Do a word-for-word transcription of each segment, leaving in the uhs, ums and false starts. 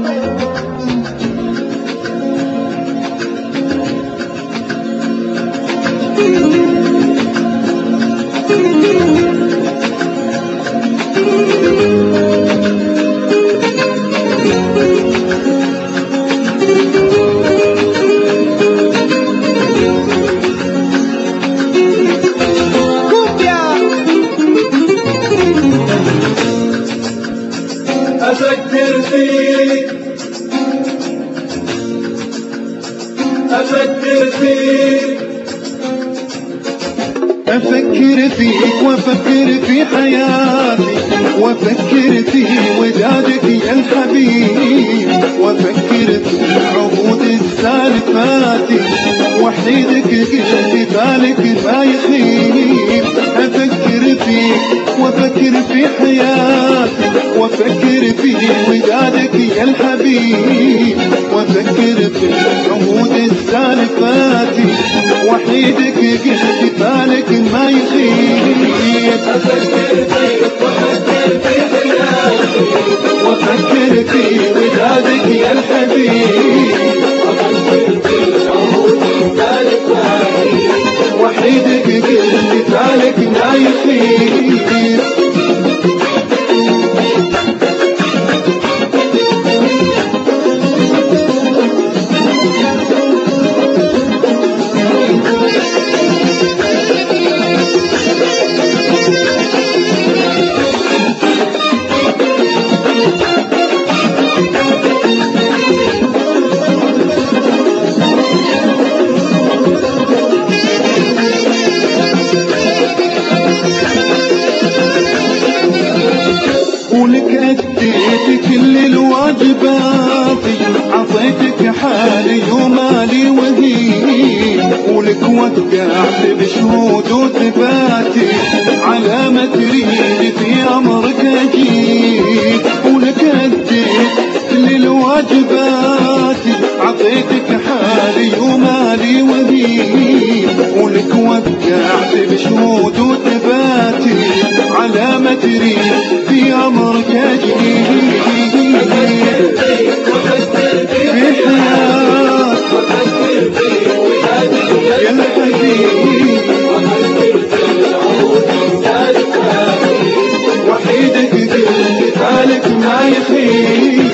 أفكر فيك أفكر فيك أفكر فيك وأفكر في حياتي، وأفكر في ودادك يا الحبيب، وأفكر في عهود السالفات، وحيدك قلبي ذلك ما يخيب. أفكر فيك وأفكر في حياتي، وأفكر في ودادك يا الحبيب، وأفكر في عهود السالفات، وحيدك قلبي ذلك ما يخيب. أفكر فيك وأفكر في حياتي، وأفكر في ودادك يا الحبيب، وأفكر في عهود السالفات، وحيدك قلبي ذلك ما يخيب. ولك أديت كل الواجبات، عطيتك حالي ومالي وهيب، ولك وقعت بشهود وثباتي، على ما تريد في أمرك أجيب. ولك أديت كل الواجبات، عطيتك حالي ومالي وهيب، ولك وقعت بشهود وثباتي، على ما تريد في أمرك أجيب. في حياة يا الحبيب، وحيدك قلبي ذلك ما يخيب.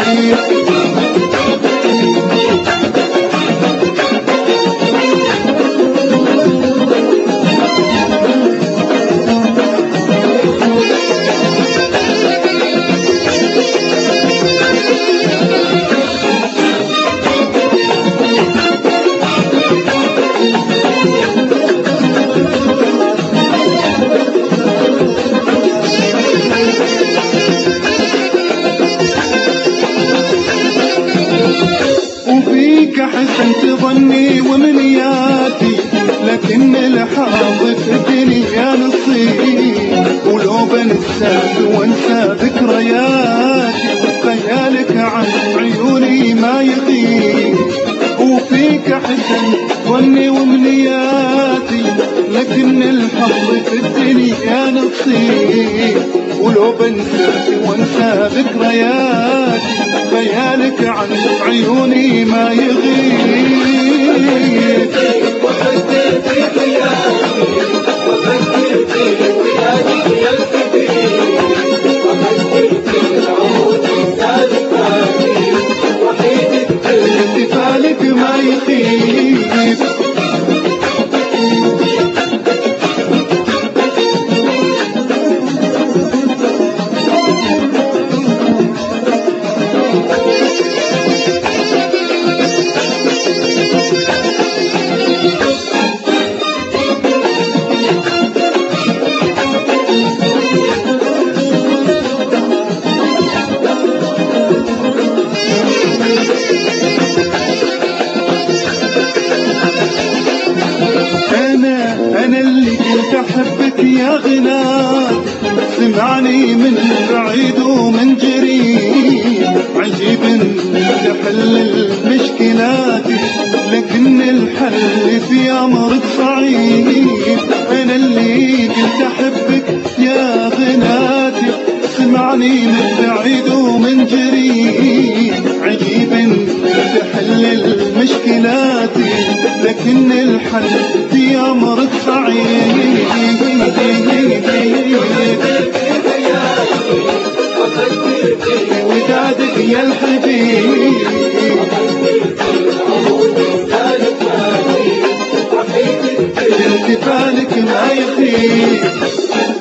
وفيك حسنت ظني ومنياتي، لكن الحظ في الدنيا نصيب، ولو بنساك وانسى ذكرياتي، خيالك عن عيوني ما يغيب. وفيك حسنت ظني ومنياتي، لكن الحظ في الدنيا نصيب، ولو بنساك وانسى ذكرياتي، خيالك عن عيوني ما يغيب. وأفكر في حياتي، وأفكر في ودادك يا الحبيب، وأفكر في عهود السالفات، وحيدك قلبي ذلك ما يخيب. أنا اللي كنت أحبك يا غناد، سمعني من بعيد ومن قريب، عجيب إنك تحل المشكلات، لكن الحل في أمرك صعيب. أنا اللي كنت أحبك يا غناد، سمعني من بعيد ومن قريب، عجيب تحل مشكلاتي، لكن الحل في أمرك صعيب. ودادك يا الحبيب التفالك ما يخيب.